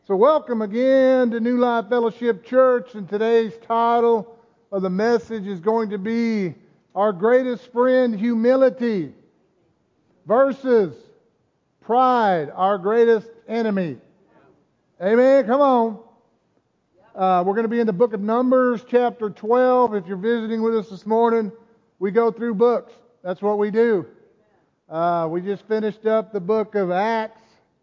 So welcome again to New Life Fellowship Church, and today's title of the message is going to be Our Greatest Friend, Humility, versus Pride, Our Greatest Enemy. Amen? Come on. We're going to be in the book of Numbers, chapter 12. If you're visiting with us this morning, we go through books. That's what we do. We just finished up the book of Acts.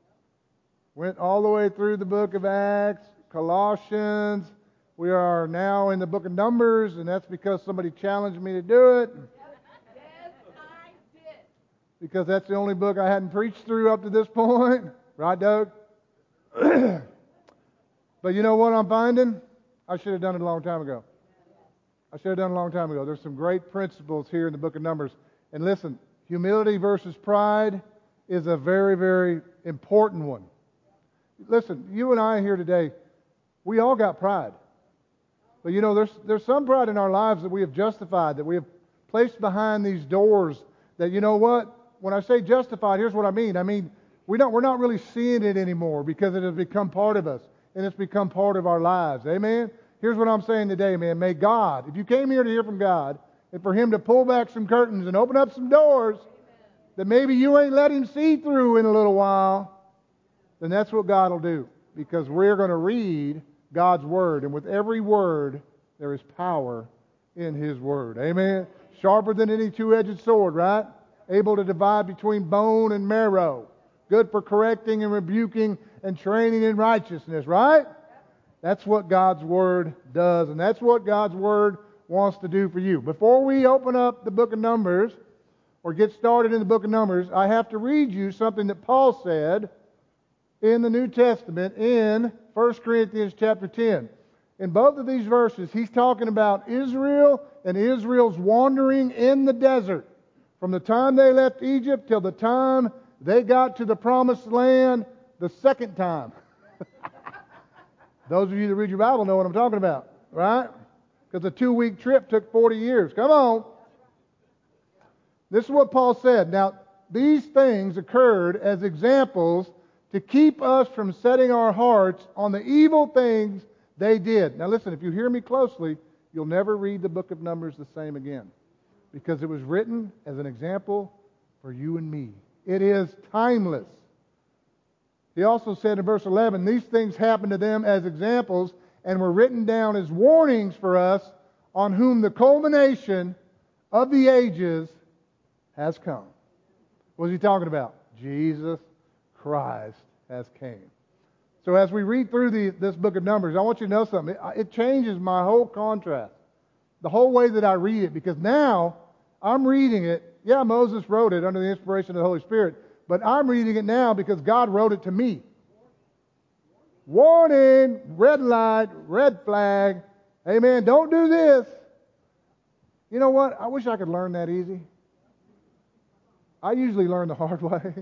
Went all the way through the book of Acts, Colossians. We are now in the book of Numbers, and that's because somebody challenged me to do it. Yes, I did. Because that's the only book I hadn't preached through up to this point. Right, Doug? But you know what I'm finding? I should have done it a long time ago. There's some great principles here in the book of Numbers. And listen, humility versus pride is a very, very important one. Listen, you and I here today, we all got pride. But you know, there's some pride in our lives that we have justified, that we have placed behind these doors, that you know what? When I say justified, here's what I mean. I mean, we're not really seeing it anymore because it has become part of us, and it's become part of our lives. Amen? Here's what I'm saying today, man. May God, if you came here to hear from God, and for Him to pull back some curtains and open up some doors that maybe you ain't let Him see through in a little while, then that's what God will do. Because we're going to read God's Word. And with every word, there is power in His Word. Amen? Sharper than any two-edged sword, right? Able to divide between bone and marrow. Good for correcting and rebuking and training in righteousness, right? That's what God's Word does. And that's what God's Word wants to do for you. Before we open up the book of Numbers, or get started in the book of Numbers, I have to read you something that Paul said in the New Testament in 1 Corinthians chapter 10. In both of these verses, he's talking about Israel and Israel's wandering in the desert from the time they left Egypt till the time they got to the promised land the second time. Those of you that read your Bible know what I'm talking about, right? Because a 2-week trip took 40 years. Come on. This is what Paul said. Now, these things occurred as examples to keep us from setting our hearts on the evil things they did. Now listen, if you hear me closely, you'll never read the book of Numbers the same again. Because it was written as an example for you and me. It is timeless. He also said in verse 11, these things happened to them as examples and were written down as warnings for us, on whom the culmination of the ages has come. What is he talking about? Jesus Christ has came. So as we read through this book of Numbers, I want you to know something. It changes my whole contrast. The whole way that I read it. Because now I'm reading it. Yeah, Moses wrote it under the inspiration of the Holy Spirit. But I'm reading it now because God wrote it to me. Warning, red light, red flag. Amen. Don't do this. You know what? I wish I could learn that easy. I usually learn the hard way.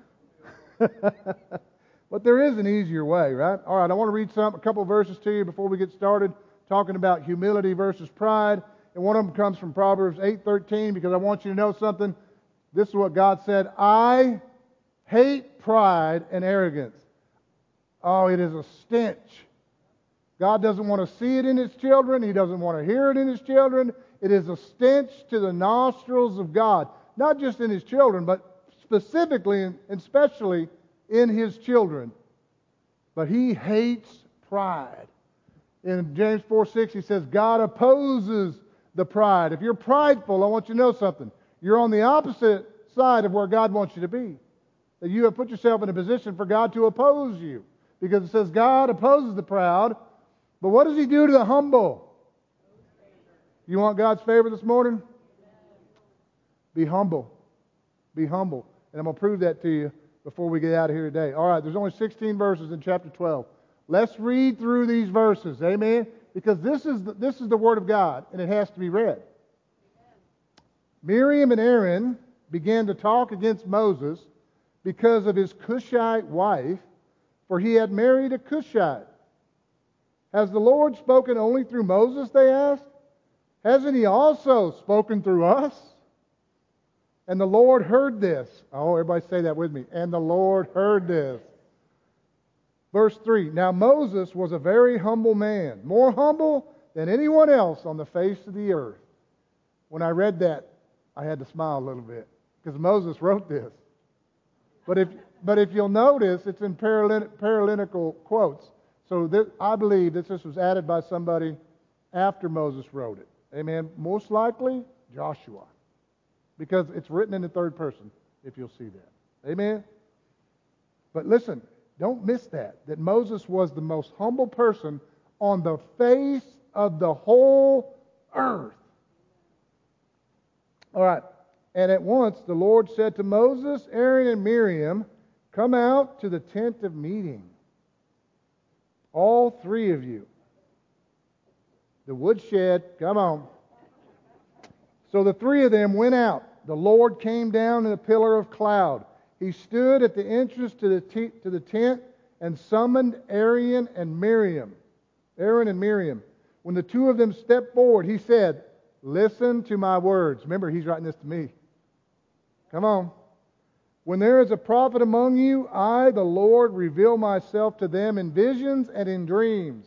But there is an easier way, right? All right, I want to read a couple of verses to you before we get started, talking about humility versus pride. And one of them comes from Proverbs 8:13, because I want you to know something. This is what God said. I hate pride and arrogance. Oh, it is a stench. God doesn't want to see it in His children. He doesn't want to hear it in His children. It is a stench to the nostrils of God. Not just in His children, but specifically and especially in His children. But He hates pride. In James 4:6, he says, God opposes the pride. If you're prideful, I want you to know something. You're on the opposite side of where God wants you to be. That you have put yourself in a position for God to oppose you. Because it says God opposes the proud. But what does He do to the humble? You want God's favor this morning? Be humble. Be humble. And I'm going to prove that to you before we get out of here today. All right, there's only 16 verses in chapter 12. Let's read through these verses. Amen? Because this is the Word of God, and it has to be read. Miriam and Aaron began to talk against Moses because of his Cushite wife, for he had married a Cushite. Has the Lord spoken only through Moses, they asked? Hasn't He also spoken through us? And the Lord heard this. Oh, everybody say that with me. And the Lord heard this. Verse 3, now Moses was a very humble man, more humble than anyone else on the face of the earth. When I read that, I had to smile a little bit because Moses wrote this. But if you'll notice, it's in parallelical quotes. So I believe this was added by somebody after Moses wrote it. Amen. Most likely, Joshua. Because it's written in the third person, if you'll see that. Amen. But listen, don't miss that Moses was the most humble person on the face of the whole earth. All right. And at once the Lord said to Moses, Aaron, and Miriam, come out to the tent of meeting. All three of you. The woodshed, come on. So the three of them went out. The Lord came down in a pillar of cloud. He stood at the entrance to the tent and summoned Aaron and Miriam. When the two of them stepped forward, he said, listen to my words. Remember, he's writing this to me. Come on. When there is a prophet among you, I, the Lord, reveal myself to them in visions and in dreams.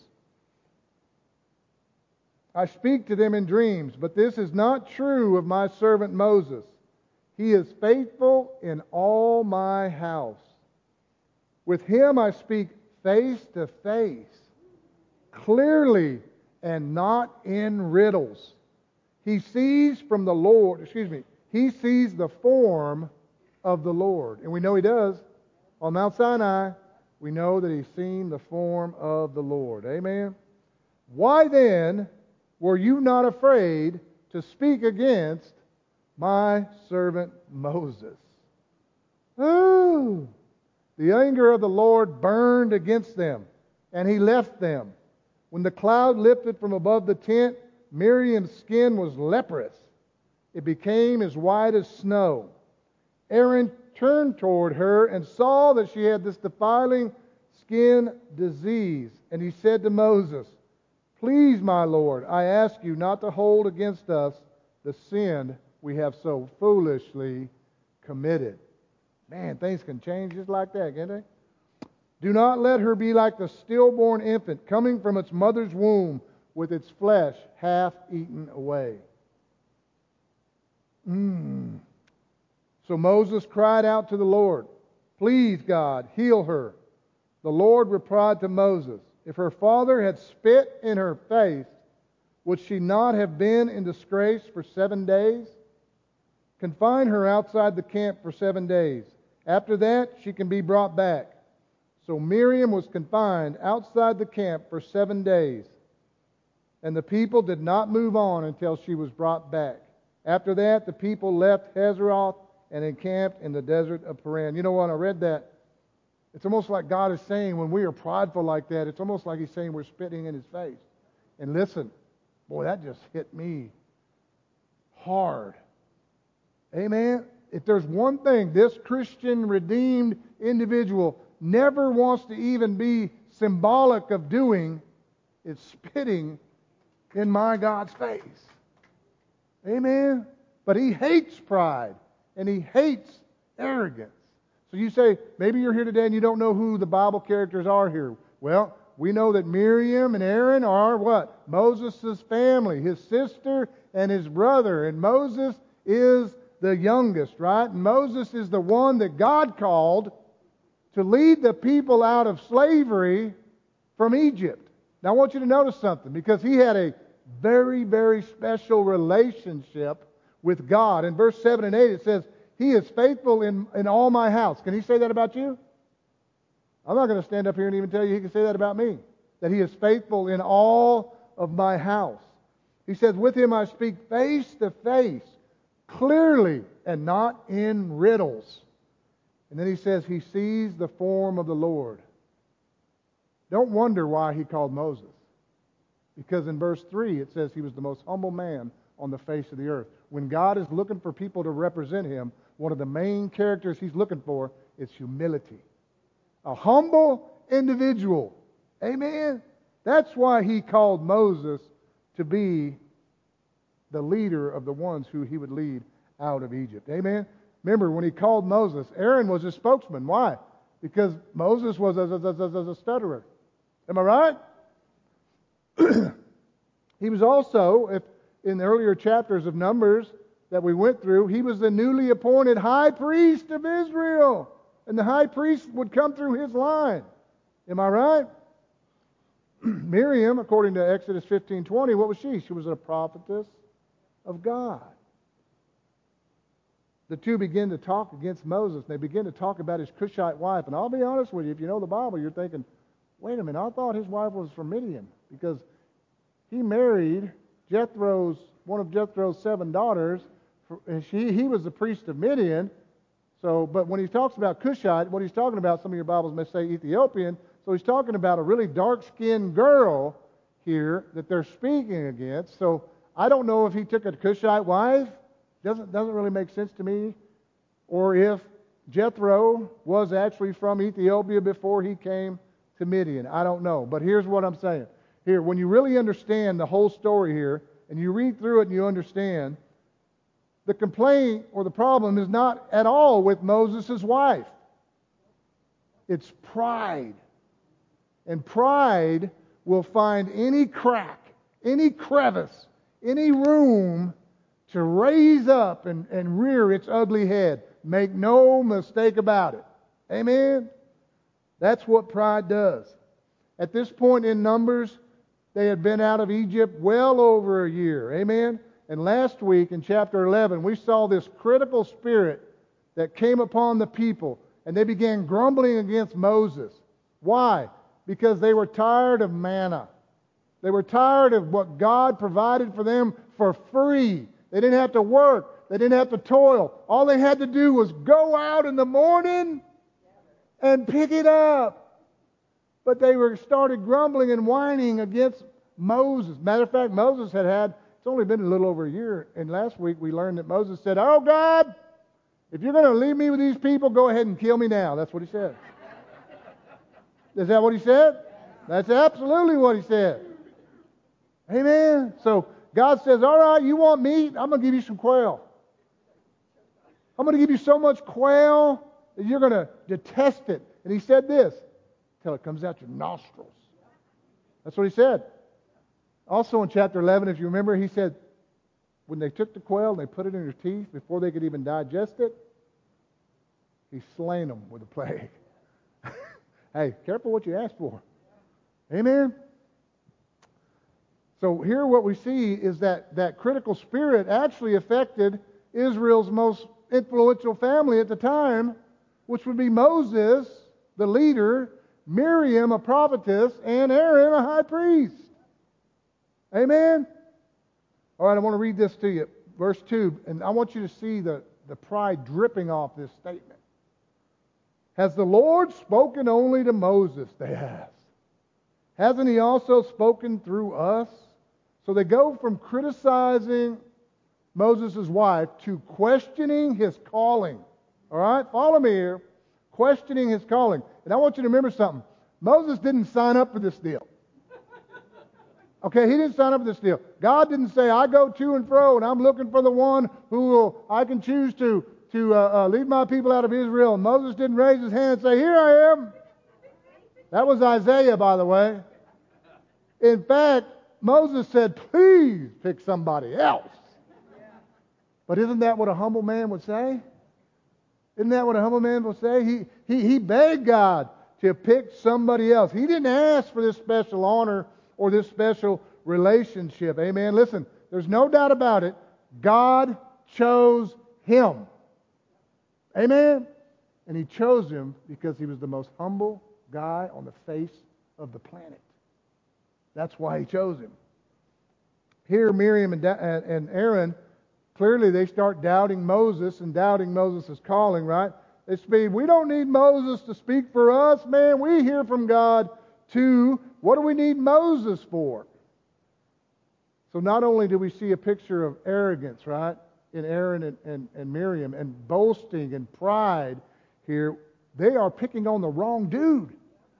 I speak to them in dreams, but this is not true of my servant Moses. He is faithful in all my house. With him I speak face to face, clearly and not in riddles. He sees from the Lord, he sees the form of the Lord. And we know he does. On Mount Sinai, we know that he's seen the form of the Lord. Amen. Why then were you not afraid to speak against my servant Moses? Ooh. The anger of the Lord burned against them, and he left them. When the cloud lifted from above the tent, Miriam's skin was leprous. It became as white as snow. Aaron turned toward her and saw that she had this defiling skin disease. And he said to Moses, please, my Lord, I ask you not to hold against us the sin we have so foolishly committed. Man, things can change just like that, can't they? Do not let her be like the stillborn infant coming from its mother's womb with its flesh half eaten away. So Moses cried out to the Lord, please, God, heal her. The Lord replied to Moses, if her father had spit in her face, would she not have been in disgrace for 7 days? Confine her outside the camp for 7 days. After that, she can be brought back. So Miriam was confined outside the camp for 7 days. And the people did not move on until she was brought back. After that, the people left Hazeroth and encamped in the desert of Paran. You know what? I read that. It's almost like God is saying when we are prideful like that, it's almost like He's saying we're spitting in His face. And listen, boy, that just hit me hard. Amen? If there's one thing this Christian redeemed individual never wants to even be symbolic of doing, it's spitting in my God's face. Amen? But He hates pride and He hates arrogance. So you say, maybe you're here today and you don't know who the Bible characters are here. Well, we know that Miriam and Aaron are what? Moses' family, his sister and his brother. And Moses is the youngest, right? And Moses is the one that God called to lead the people out of slavery from Egypt. Now I want you to notice something, because he had a very, very special relationship with God. In verse 7 and 8 it says, He is faithful in all my house. Can He say that about you? I'm not going to stand up here and even tell you He can say that about me. That He is faithful in all of my house. He says, with Him I speak face to face, clearly and not in riddles. And then He says He sees the form of the Lord. Don't wonder why He called Moses. Because in verse 3 it says he was the most humble man on the face of the earth. When God is looking for people to represent Him, one of the main characters He's looking for is humility. A humble individual. Amen? That's why He called Moses to be the leader of the ones who He would lead out of Egypt. Amen? Remember, when He called Moses, Aaron was his spokesman. Why? Because Moses was a stutterer. Am I right? He was also, if in the earlier chapters of Numbers that we went through, he was the newly appointed high priest of Israel. And the high priest would come through his line. Am I right? Miriam, according to Exodus 15:20, what was she? She was a prophetess of God. The two begin to talk against Moses. They begin to talk about his Cushite wife. And I'll be honest with you, if you know the Bible, you're thinking, wait a minute, I thought his wife was from Midian. Because he married one of Jethro's 7 daughters. And he was the priest of Midian. So, but when he talks about Cushite, what he's talking about, some of your Bibles may say Ethiopian. So he's talking about a really dark-skinned girl here that they're speaking against. So I don't know if he took a Cushite wife. Doesn't really make sense to me. Or if Jethro was actually from Ethiopia before he came to Midian. I don't know. But here's what I'm saying. Here, when you really understand the whole story here, and you read through it and you understand, the complaint or the problem is not at all with Moses' wife. It's pride. And pride will find any crack, any crevice, any room to raise up and rear its ugly head. Make no mistake about it. Amen? That's what pride does. At this point in Numbers, they had been out of Egypt well over a year. Amen? And last week in chapter 11, we saw this critical spirit that came upon the people. And they began grumbling against Moses. Why? Because they were tired of manna. They were tired of what God provided for them for free. They didn't have to work. They didn't have to toil. All they had to do was go out in the morning and pick it up. But they started grumbling and whining against Moses. Matter of fact, Moses it's only been a little over a year. And last week we learned that Moses said, "Oh God, if you're going to leave me with these people, go ahead and kill me now." That's what he said. Is that what he said? That's absolutely what he said. Amen. So God says, all right, you want meat? I'm going to give you some quail. I'm going to give you so much quail that you're going to detest it. And he said this, till it comes out your nostrils. That's what he said. Also in chapter 11, if you remember, he said, when they took the quail and they put it in their teeth before they could even digest it, he slain them with a plague. Hey, careful what you ask for. Amen? So here what we see is that critical spirit actually affected Israel's most influential family at the time, which would be Moses, the leader, Miriam, a prophetess, and Aaron, a high priest. Amen? All right, I want to read this to you. Verse 2, and I want you to see the pride dripping off this statement. Has the Lord spoken only to Moses, they asked. Hasn't he also spoken through us? So they go from criticizing Moses' wife to questioning his calling. All right? Follow me here. Questioning his calling. And I want you to remember something. Moses didn't sign up for this deal. Okay, he didn't sign up for this deal. God didn't say, I go to and fro and I'm looking for the one who I can choose to lead my people out of Israel. And Moses didn't raise his hand and say, here I am. That was Isaiah, by the way. In fact, Moses said, please pick somebody else. But isn't that what a humble man would say? Isn't that what a humble man would say? He begged God to pick somebody else. He didn't ask for this special honor or this special relationship. Amen. Listen, there's no doubt about it. God chose him. Amen. And he chose him because he was the most humble guy on the face of the planet. That's why he chose him. Here, Miriam and Aaron, clearly they start doubting Moses and doubting Moses' calling, right? They say, we don't need Moses to speak for us, man. We hear from God too. What do we need Moses for? So not only do we see a picture of arrogance, right, in Aaron and Miriam, and boasting and pride here, they are picking on the wrong dude.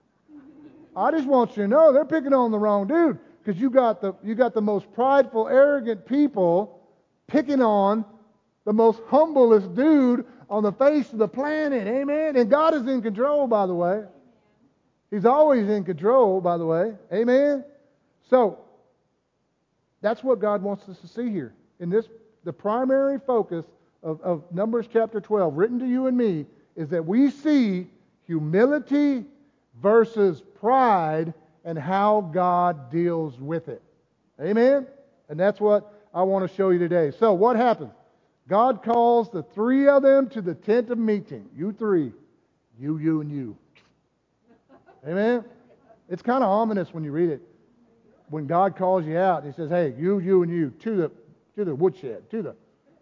I just want you to know they're picking on the wrong dude, because you got the most prideful, arrogant people picking on the most humblest dude on the face of the planet. Amen. And God is in control, by the way. He's always in control, by the way. Amen. So, that's what God wants us to see here. In this, the primary focus of Numbers chapter 12, written to you and me, is that we see humility versus pride and how God deals with it. Amen? And that's what I want to show you today. So, what happens? God calls the three of them to the tent of meeting. You three. You, and you. Amen? It's kind of ominous when you read it. When God calls you out, He says, hey, you, and you, to the woodshed, to the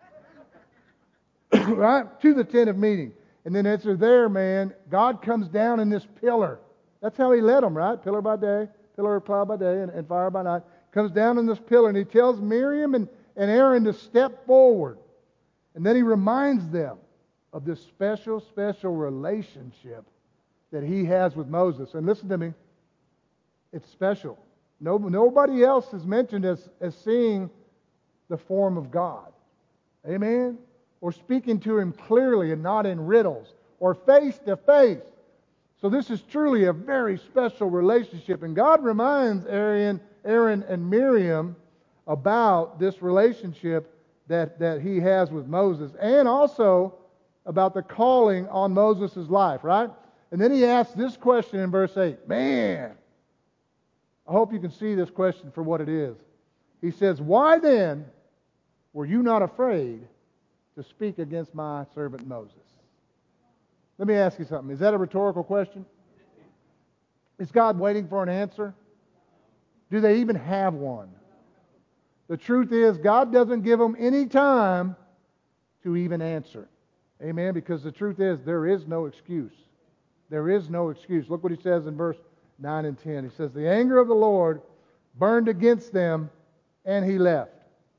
right? To the tent of meeting. And then as they're there, man, God comes down in this pillar. That's how He led them, right? Pillar by day, pillar of cloud by day, and fire by night. Comes down in this pillar, and He tells Miriam and Aaron to step forward. And then He reminds them of this special, special relationship that He has with Moses. And listen to me, it's special. Nobody else is mentioned as seeing the form of God. Amen? Or speaking to Him clearly and not in riddles, or face to face. So this is truly a very special relationship. And God reminds Aaron and Miriam about this relationship that He has with Moses, and also about the calling on Moses' life, right? And then He asks this question in verse 8. Man, I hope you can see this question for what it is. He says, why then were you not afraid to speak against my servant Moses? Let me ask you something. Is that a rhetorical question? Is God waiting for an answer? Do they even have one? The truth is, God doesn't give them any time to even answer. Amen? Because the truth is, there is no excuse. There is no excuse. Look what He says in verse 9 and 10. He says, the anger of the Lord burned against them, and He left.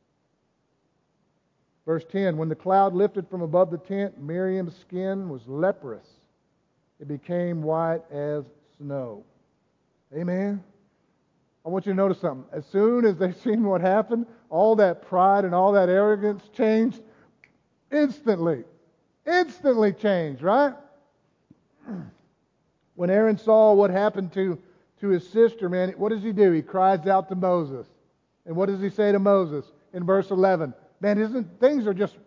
Verse 10, when the cloud lifted from above the tent, Miriam's skin was leprous. It became white as snow. Amen? I want you to notice something. As soon as they seen what happened, all that pride and all that arrogance changed instantly. Instantly changed, right? When Aaron saw what happened to his sister, man, what does he do? He cries out to Moses. And what does he say to Moses in verse 11? Man, things are just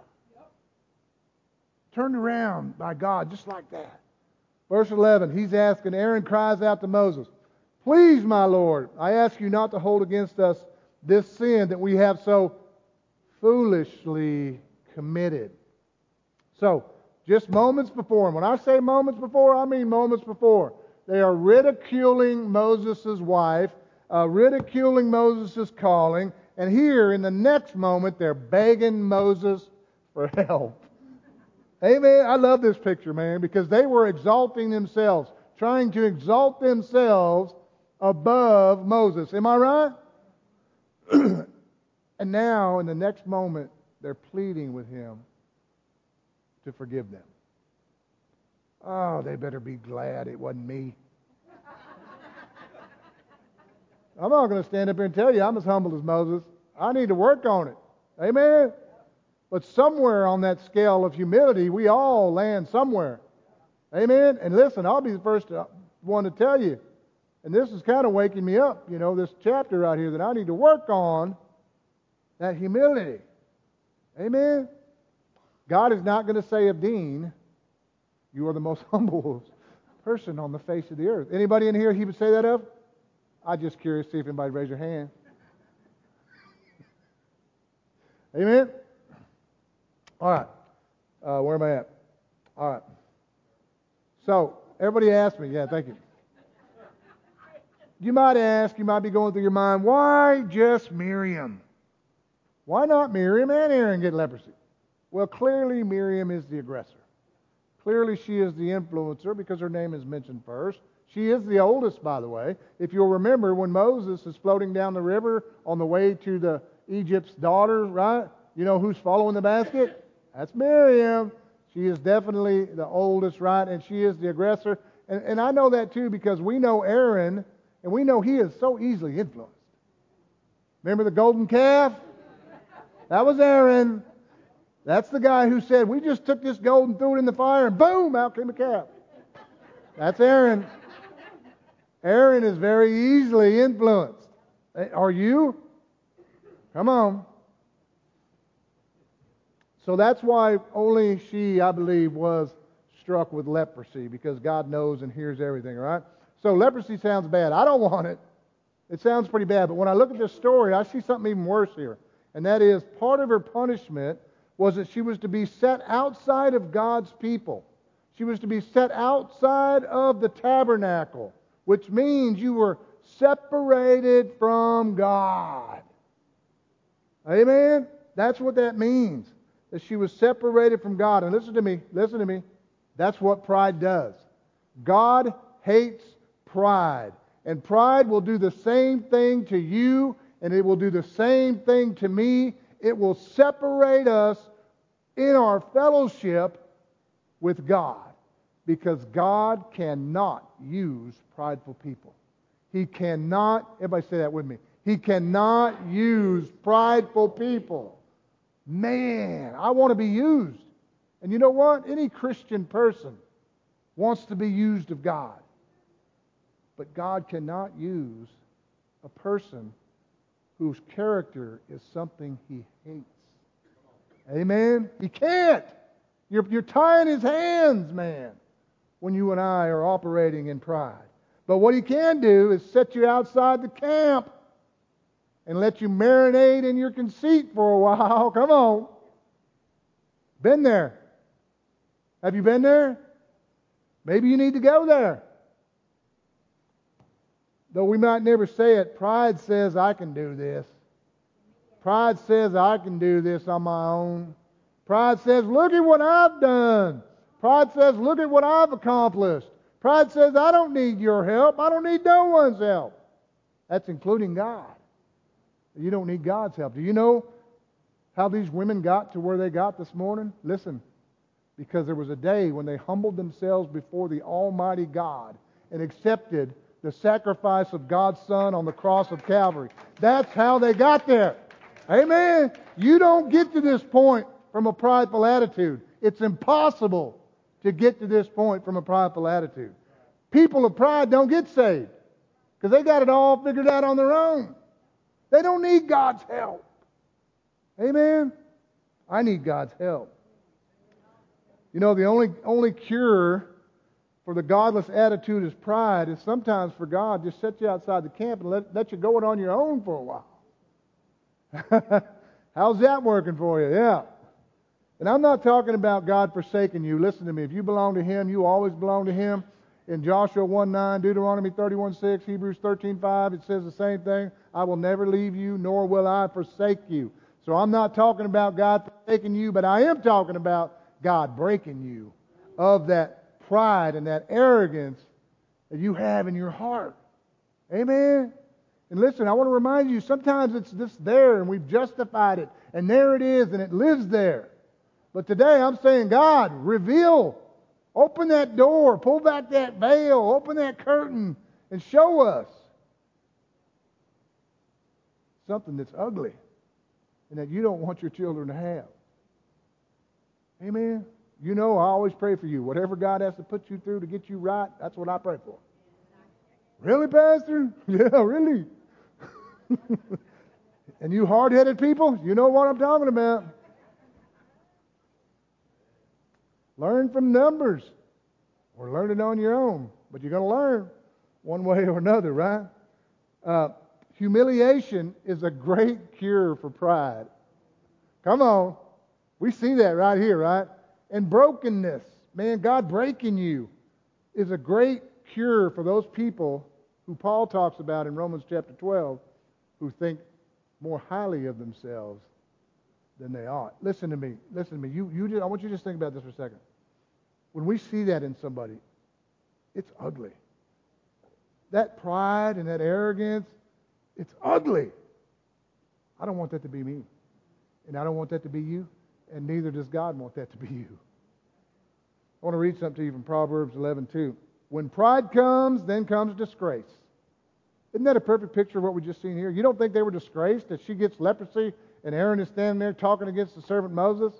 turned around by God just like that. Verse 11, he's asking, Aaron cries out to Moses, please, my Lord, I ask you not to hold against us this sin that we have so foolishly committed. So, just moments before, and when I say moments before, I mean moments before, they are ridiculing Moses' wife, ridiculing Moses' calling, and here in the next moment, they're begging Moses for help. Amen. I love this picture, man, because they were exalting themselves, trying to exalt themselves above Moses. Am I right? And now, in the next moment, they're pleading with him to forgive them. Oh, they better be glad it wasn't me. I'm not going to stand up here and tell you I'm as humble as Moses. I need to work on it. Amen? But somewhere on that scale of humility, we all land somewhere. Amen? And listen, I'll be the first one to tell you, and this is kind of waking me up, this chapter right here, that I need to work on that humility. Amen? God is not going to say of Dean, you are the most humble person on the face of the earth. Anybody in here He would say that of? I'm just curious to see if anybody raise your hand. Amen? All right. Where am I at? All right. So, everybody asked me. Yeah, thank you. You might ask, you might be going through your mind, why just Miriam? Why not Miriam and Aaron get leprosy? Well, clearly Miriam is the aggressor. Clearly she is the influencer because her name is mentioned first. She is the oldest, by the way. If you'll remember, when Moses is floating down the river on the way to the Egypt's daughter, right? You know who's following the basket? That's Miriam. She is definitely the oldest, right? And she is the aggressor. And I know that too because we know Aaron, and we know he is so easily influenced. Remember the golden calf? That was Aaron. That's the guy who said, we just took this gold and threw it in the fire, and boom, out came a calf. That's Aaron. Aaron is very easily influenced. Are you? Come on. So that's why only she, I believe, was struck with leprosy, because God knows and hears everything, all right? So leprosy sounds bad. I don't want it. It sounds pretty bad. But when I look at this story, I see something even worse here. And that is, part of her punishment was that she was to be set outside of God's people. She was to be set outside of the tabernacle, which means you were separated from God. Amen? That's what that means, that she was separated from God. And listen to me. That's what pride does. God hates pride. And pride will do the same thing to you, and it will do the same thing to me. It will separate us in our fellowship with God, because God cannot use prideful people. He cannot, everybody say that with me, He cannot use prideful people. Man, I want to be used. And you know what? Any Christian person wants to be used of God. But God cannot use a person whose character is something He hates. Amen? He can't. You're tying His hands, man, when you and I are operating in pride. But what He can do is set you outside the camp and let you marinate in your conceit for a while. Come on. Been there. Have you been there? Maybe you need to go there. Though we might never say it, pride says, I can do this. Pride says, I can do this on my own. Pride says, look at what I've done. Pride says, look at what I've accomplished. Pride says, I don't need your help. I don't need no one's help. That's including God. You don't need God's help. Do you know how these women got to where they got this morning? Listen, because there was a day when they humbled themselves before the Almighty God and accepted the sacrifice of God's Son on the cross of Calvary. That's how they got there. Amen. You don't get to this point from a prideful attitude. It's impossible to get to this point from a prideful attitude. People of pride don't get saved because they got it all figured out on their own. They don't need God's help. Amen. I need God's help. You know, the only cure for the godless attitude is pride. Is sometimes for God just set you outside the camp and let you go it on your own for a while. How's that working for you? Yeah. And I'm not talking about God forsaking you. Listen to me. If you belong to Him, you always belong to Him. In Joshua 1:9, Deuteronomy 31:6, Hebrews 13:5, it says the same thing. I will never leave you, nor will I forsake you. So I'm not talking about God forsaking you, but I am talking about God breaking you of that pride and that arrogance that you have in your heart. Amen? And listen, I want to remind you, sometimes it's just there and we've justified it. And there it is and it lives there. But today I'm saying, God, reveal. Open that door. Pull back that veil. Open that curtain and show us something that's ugly and that you don't want your children to have. Amen? You know, I always pray for you. Whatever God has to put you through to get you right, that's what I pray for. Really, Pastor? Yeah, really. And you hard-headed people, you know what I'm talking about. Learn from Numbers. Or learn it on your own. But you're going to learn one way or another, right? Humiliation is a great cure for pride. Come on. We see that right here, right? And brokenness. Man, God breaking you is a great cure for those people who Paul talks about in Romans chapter 12 who think more highly of themselves than they ought. Listen to me. Listen to me. I want you to just think about this for a second. When we see that in somebody, it's ugly. That pride and that arrogance, it's ugly. I don't want that to be me. And I don't want that to be you. And neither does God want that to be you. I want to read something to you from Proverbs 11:2. When pride comes, then comes disgrace. Isn't that a perfect picture of what we just seen here? You don't think they were disgraced that she gets leprosy and Aaron is standing there talking against the servant Moses?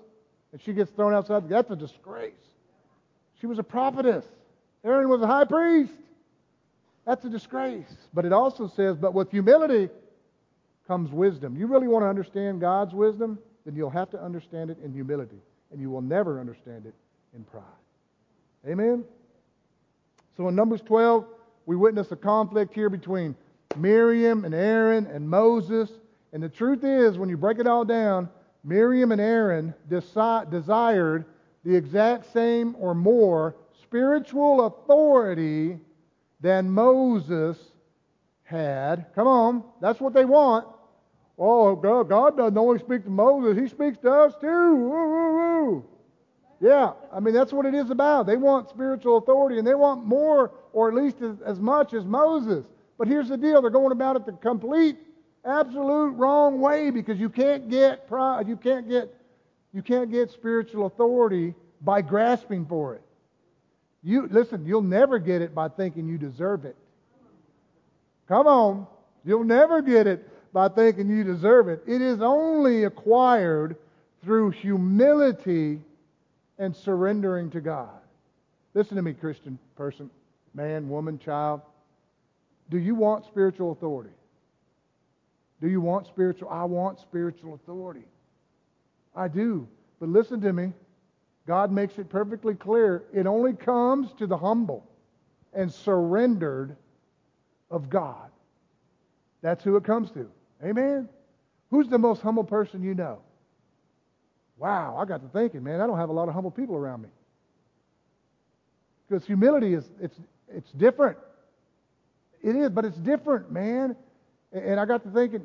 and she gets thrown outside. That's a disgrace. She was a prophetess. Aaron was a high priest. That's a disgrace. But it also says, but with humility comes wisdom. You really want to understand God's wisdom? Then you'll have to understand it in humility. And you will never understand it in pride. Amen? So in Numbers 12, we witness a conflict here between Miriam and Aaron and Moses. And the truth is, when you break it all down, Miriam and Aaron desired the exact same or more spiritual authority than Moses had. Come on, that's what they want. Oh, God doesn't only speak to Moses, He speaks to us too. Woo, woo, woo. Yeah, I mean, that's what it is about. They want spiritual authority, and they want more, or at least as much as Moses. But here's the deal. They're going about it the complete, absolute wrong way, because you can't get pride, you can't get spiritual authority by grasping for it. Listen, you'll never get it by thinking you deserve it. Come on. You'll never get it by thinking you deserve it. It is only acquired through humility and surrendering to God. Listen to me, Christian person, man, woman, child. Do you want spiritual authority? Do you want spiritual? I want spiritual authority. I do. But listen to me. God makes it perfectly clear. It only comes to the humble and surrendered of God. That's who it comes to. Amen? Who's the most humble person you know? Wow, I got to thinking, man, I don't have a lot of humble people around me. Because humility it's different. It is, but it's different, man. And I got to thinking,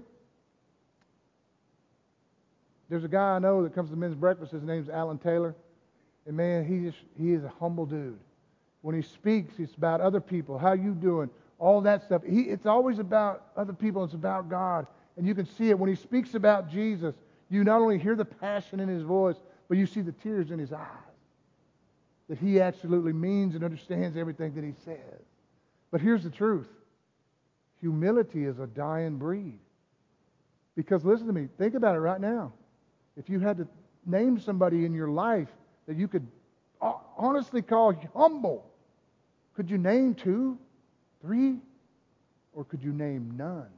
there's a guy I know that comes to men's breakfast. His name's Alan Taylor. And man, he is a humble dude. When he speaks, it's about other people. How you doing? All that stuff. It's always about other people. It's about God. And you can see it when he speaks about Jesus. You not only hear the passion in his voice, but you see the tears in his eyes. That he absolutely means and understands everything that he says. But here's the truth. Humility is a dying breed. Because listen to me. Think about it right now. If you had to name somebody in your life that you could honestly call humble, could you name 2, 3, or could you name none?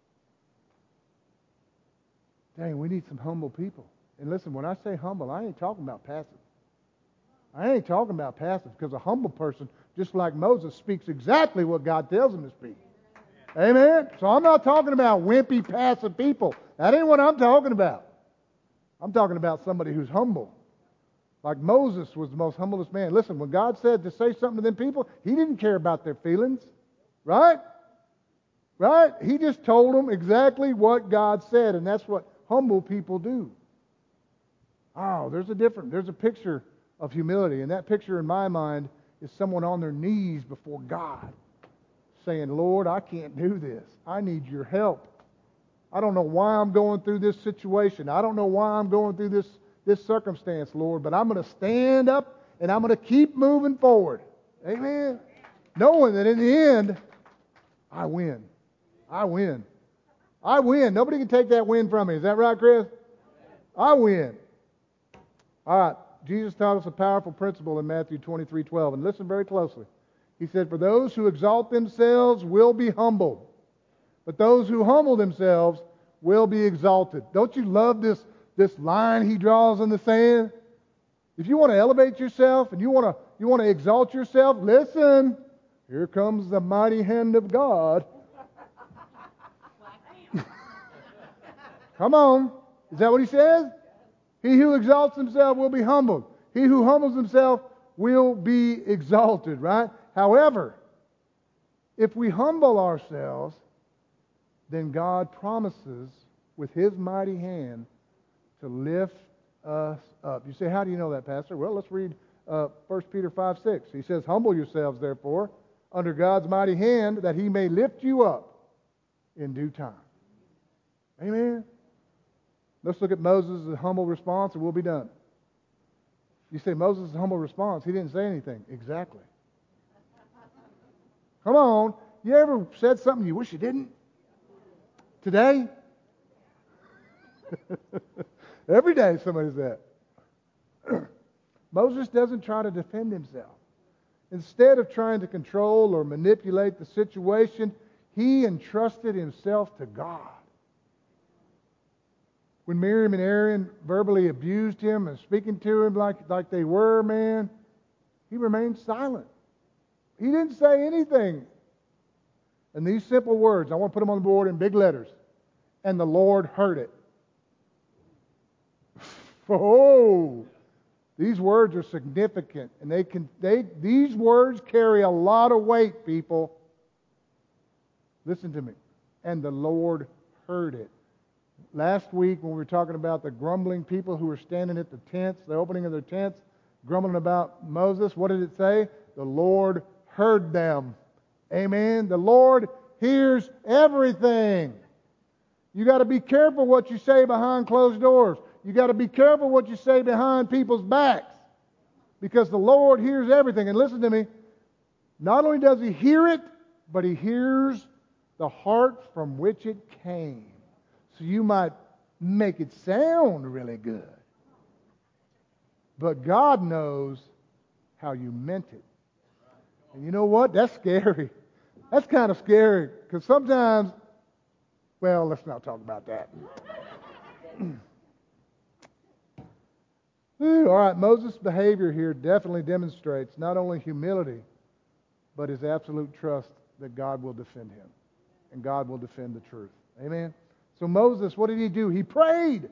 Dang, we need some humble people. And listen, when I say humble, I ain't talking about passive. I ain't talking about passive, because a humble person, just like Moses, speaks exactly what God tells him to speak. Amen? So I'm not talking about wimpy, passive people. That ain't what I'm talking about. I'm talking about somebody who's humble. Like Moses was the most humblest man. Listen, when God said to say something to them people, He didn't care about their feelings. Right? Right? He just told them exactly what God said, and that's what humble people do. Oh, there's a picture of humility, and that picture in my mind is someone on their knees before God saying, Lord, I can't do this. I need your help. I don't know why I'm going through this situation. I don't know why I'm going through this circumstance, Lord, but I'm going to stand up and I'm going to keep moving forward. Amen? Knowing that in the end, I win. I win. I win. Nobody can take that win from me. Is that right, Chris? I win. All right. Jesus taught us a powerful principle in Matthew 23:12. And listen very closely. He said, for those who exalt themselves will be humbled, but those who humble themselves will be exalted. Don't you love this line he draws in the sand? If you want to elevate yourself and you want to exalt yourself, listen. Here comes the mighty hand of God. Come on. Is that what he says? He who exalts himself will be humbled. He who humbles himself will be exalted, right? However, if we humble ourselves, then God promises with His mighty hand to lift us up. You say, how do you know that, Pastor? Well, let's read 1 Peter 5:6. He says, humble yourselves, therefore, under God's mighty hand, that He may lift you up in due time. Amen? Let's look at Moses' humble response and we'll be done. You say, Moses' humble response, he didn't say anything. Exactly. Come on. You ever said something you wish you didn't? Today? Every day somebody says that. Moses doesn't try to defend himself. Instead of trying to control or manipulate the situation, he entrusted himself to God. When Miriam and Aaron verbally abused him and speaking to him like they were, man, he remained silent. He didn't say anything. And these simple words, I want to put them on the board in big letters. And the Lord heard it. Oh, these words are significant, and these words carry a lot of weight, people. Listen to me. And the Lord heard it. Last week when we were talking about the grumbling people who were standing at the tents, the opening of their tents, grumbling about Moses, what did it say? The Lord heard them. Amen. The Lord hears everything. You got to be careful what you say behind closed doors. You got to be careful what you say behind people's backs, because the Lord hears everything. And listen to me, not only does He hear it, but He hears the heart from which it came. So you might make it sound really good, but God knows how you meant it. And you know what? That's scary. That's kind of scary, because sometimes, well, let's not talk about that. All right, Moses' behavior here definitely demonstrates not only humility, but his absolute trust that God will defend him and God will defend the truth. Amen? So Moses, what did he do? He prayed.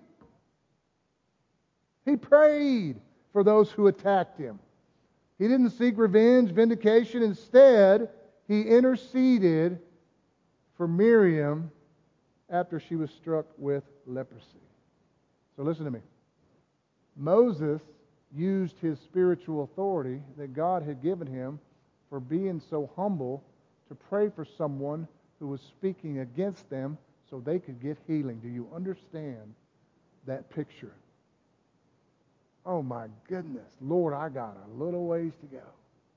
He prayed for those who attacked him. He didn't seek revenge, vindication. Instead, he interceded for Miriam after she was struck with leprosy. So listen to me. Moses used his spiritual authority that God had given him for being so humble to pray for someone who was speaking against them so they could get healing. Do you understand that picture? Oh my goodness. Lord, I got a little ways to go.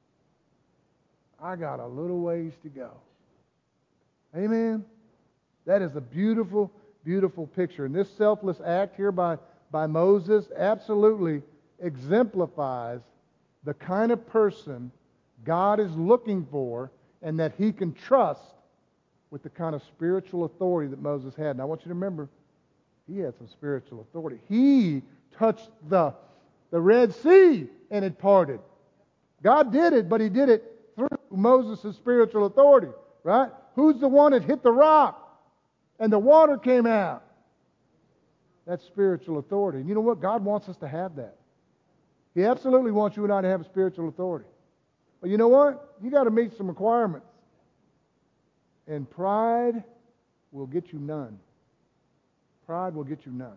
I got a little ways to go. Amen? That is a beautiful, beautiful picture. And this selfless act here by Moses absolutely exemplifies the kind of person God is looking for and that He can trust with the kind of spiritual authority that Moses had. And I want you to remember, he had some spiritual authority. He touched the Red Sea and it parted. God did it, but He did it through Moses' spiritual authority, right? Who's the one that hit the rock and the water came out? That's spiritual authority. And you know what? God wants us to have that. He absolutely wants you and I to have spiritual authority. But you know what? You got to meet some requirements. And pride will get you none. Pride will get you none.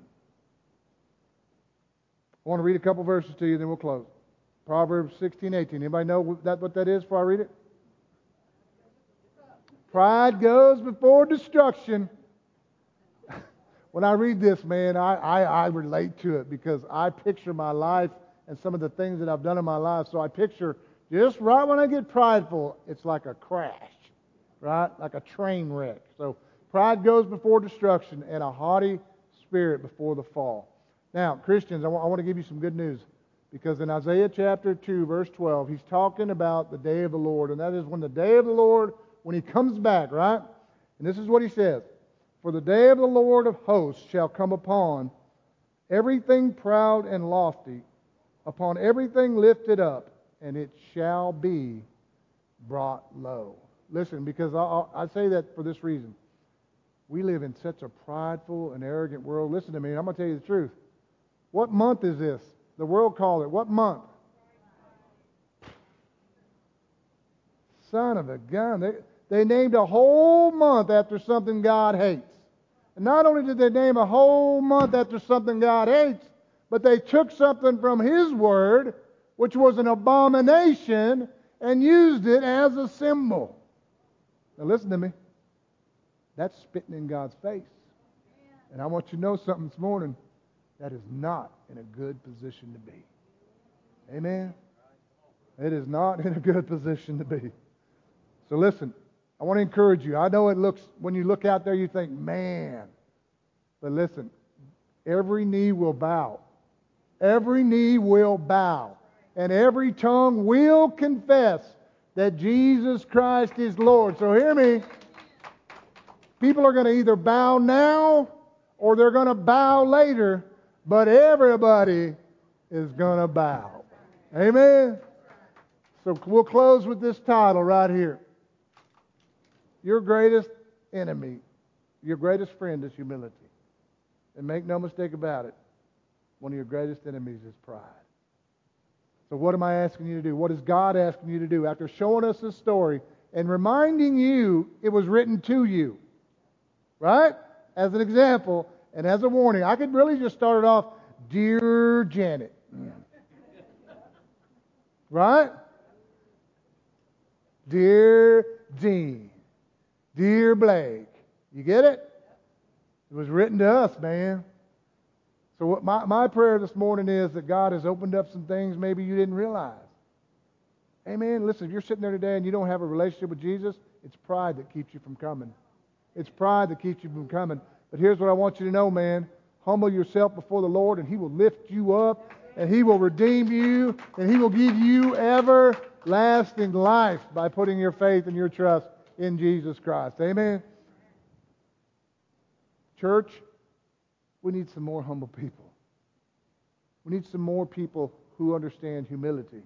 I want to read a couple verses to you, then we'll close. Proverbs 16:18. Anybody know what that is before I read it? Pride goes before destruction. When I read this, man, I relate to it because I picture my life and some of the things that I've done in my life. So I picture just right when I get prideful, it's like a crash, right? Like a train wreck. So pride goes before destruction and a haughty spirit before the fall. Now, Christians, I want to give you some good news, because in Isaiah chapter 2, verse 12, he's talking about the day of the Lord, and that is when the day of the Lord, when He comes back, right? And this is what He says. For the day of the Lord of hosts shall come upon everything proud and lofty, upon everything lifted up, and it shall be brought low. Listen, because I say that for this reason. We live in such a prideful and arrogant world. Listen to me, I'm going to tell you the truth. What month is this? The world called it. What month? Son of a gun. They named a whole month after something God hates. And not only did they name a whole month after something God hates, but they took something from His Word, which was an abomination, and used it as a symbol. Now listen to me. That's spitting in God's face. And I want you to know something this morning. That is not in a good position to be. Amen? It is not in a good position to be. So listen, I want to encourage you. I know it looks, when you look out there, you think, man. But listen, every knee will bow Every knee will bow, and every tongue will confess that Jesus Christ is Lord. So hear me. People are going to either bow now or they're going to bow later, but everybody is going to bow. Amen? So we'll close with this title right here. Your greatest enemy, your greatest friend is humility. And make no mistake about it, one of your greatest enemies is pride. So what am I asking you to do? What is God asking you to do? After showing us this story and reminding you it was written to you, right? As an example and as a warning. I could really just start it off, Dear Janet. Right? Dear Dean. Dear Blake. You get it? It was written to us, man. So what my prayer this morning is that God has opened up some things maybe you didn't realize. Amen. Listen, if you're sitting there today and you don't have a relationship with Jesus, it's pride that keeps you from coming. It's pride that keeps you from coming. But here's what I want you to know, man. Humble yourself before the Lord, and He will lift you up, and He will redeem you, and He will give you everlasting life by putting your faith and your trust in Jesus Christ. Amen. Church, we need some more humble people. We need some more people who understand humility.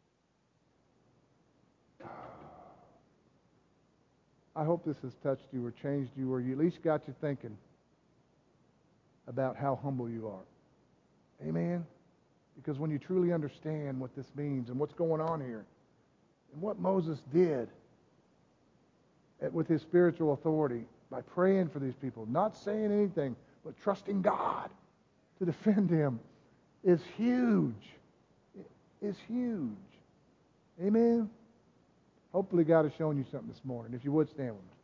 I hope this has touched you or changed you, or you at least got you thinking about how humble you are. Amen? Because when you truly understand what this means and what's going on here, and what Moses did with his spiritual authority by praying for these people, not saying anything, but trusting God to defend him, is huge. It is huge. Amen? Hopefully God has shown you something this morning. If you would, stand with me.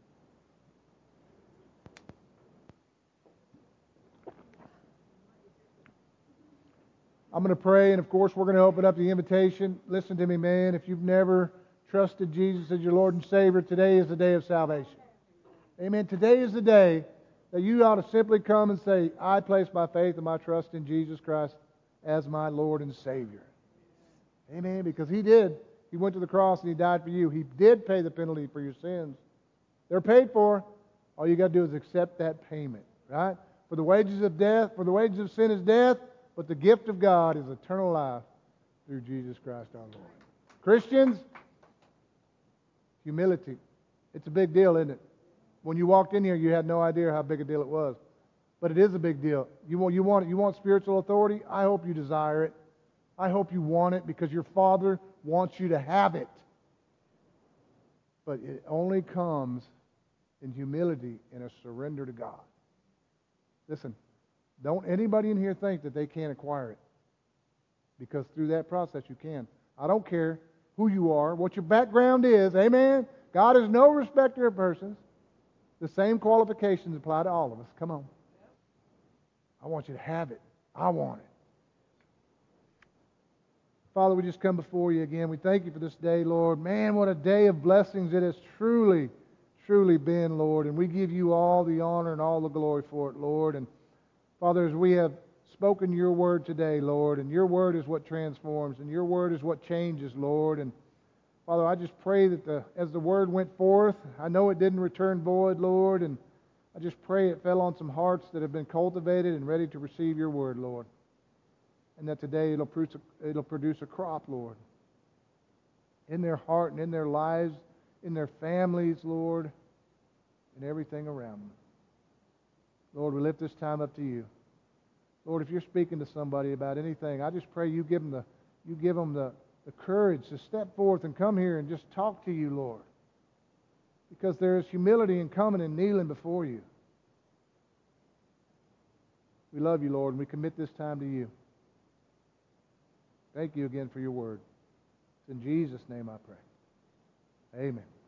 I'm going to pray, and of course we're going to open up the invitation. Listen to me, man. If you've never trusted Jesus as your Lord and Savior, today is the day of salvation. Amen. Today is the day that you ought to simply come and say, I place my faith and my trust in Jesus Christ as my Lord and Savior. Amen. Because He did. He went to the cross and He died for you. He did pay the penalty for your sins. They're paid for. All you got to do is accept that payment. Right? For the wages of sin is death, but the gift of God is eternal life through Jesus Christ our Lord. Christians, humility. It's a big deal, isn't it? When you walked in here, you had no idea how big a deal it was. But it is a big deal. You want spiritual authority? I hope you desire it. I hope you want it because your Father wants you to have it. But it only comes in humility and a surrender to God. Listen, don't anybody in here think that they can't acquire it. Because through that process you can. I don't care who you are, what your background is. Amen? God is no respecter of persons. The same qualifications apply to all of us. Come on. I want you to have it. I want it. Father, we just come before you again. We thank you for this day, Lord. Man, what a day of blessings it has truly, truly been, Lord. And we give you all the honor and all the glory for it, Lord. And Father, as we have spoken your word today, Lord, and your word is what transforms, and your word is what changes, Lord. And Father, I just pray that as the word went forth, I know it didn't return void, Lord, and I just pray it fell on some hearts that have been cultivated and ready to receive your word, Lord. And that today it'll produce a crop, Lord, in their heart and in their lives, in their families, Lord, and everything around them. Lord, we lift this time up to you. Lord, if you're speaking to somebody about anything, I just pray you give them the courage to step forth and come here and just talk to you, Lord. Because there is humility in coming and kneeling before you. We love you, Lord, and we commit this time to you. Thank you again for your word. It's in Jesus' name I pray. Amen.